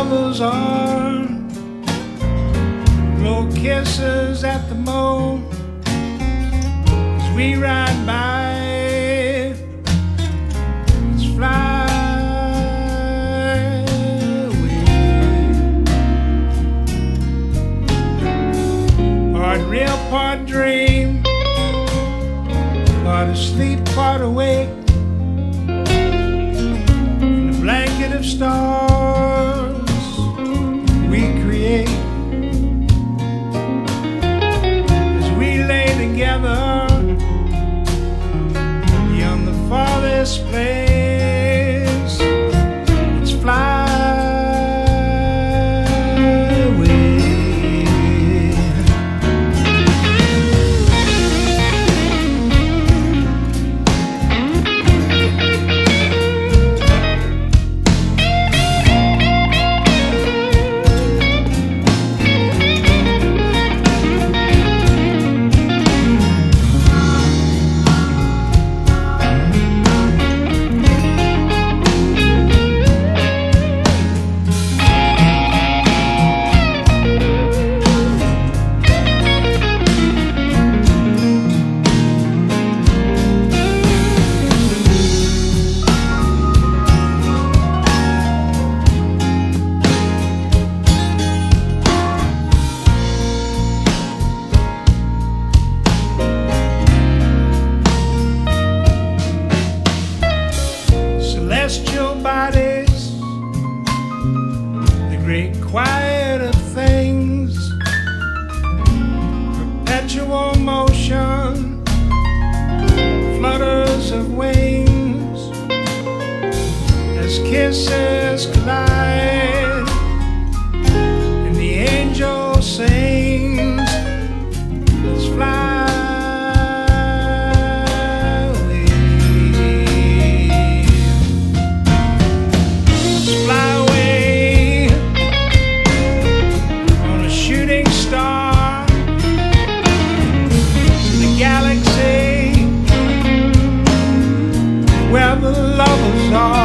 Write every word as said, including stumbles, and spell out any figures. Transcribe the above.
lovers are. Blow kisses at the moon as we ride by. Let's fly away. Part real, part dream, part asleep, part awake. In a blanket of stars we create. Together beyond the farthest place, let's fly away. Celestial bodies, the great quiet of things, perpetual motion, flutters of wings, as kisses collide, and the angel sings, let's fly. Where the lovers are.